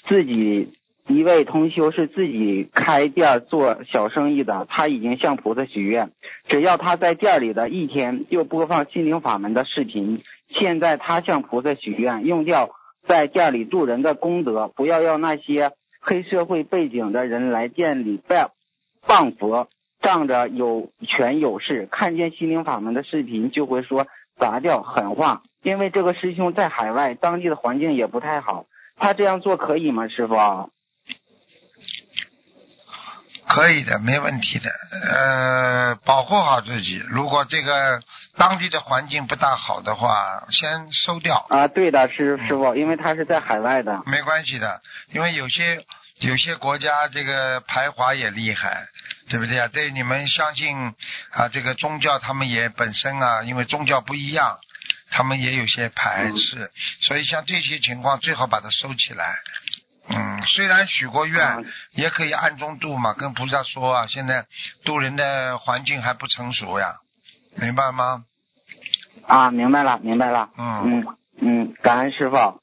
自己一位同修是自己开店做小生意的，他已经向菩萨许愿，只要他在店里的一天就播放心灵法门的视频。现在他向菩萨许愿，用掉在店里助人的功德，不要让那些黑社会背景的人来店里谤佛，仗着有权有势，看见心灵法门的视频就会说砸掉狠话。因为这个师兄在海外，当地的环境也不太好，他这样做可以吗，师傅？ 可以的，没问题的。保护好自己。如果这个当地的环境不大好的话，先收掉。 啊，对的，师傅，因为他是在海外的。 没关系的，因为有些国家这个排华也厉害，对不对啊？对你们相信啊，这个宗教他们也本身啊，因为宗教不一样，他们也有些排斥，所以像这些情况最好把它收起来。虽然许过愿，也可以暗中度嘛，跟菩萨说啊，现在度人的环境还不成熟呀，明白吗？ 啊，明白了。感恩师傅。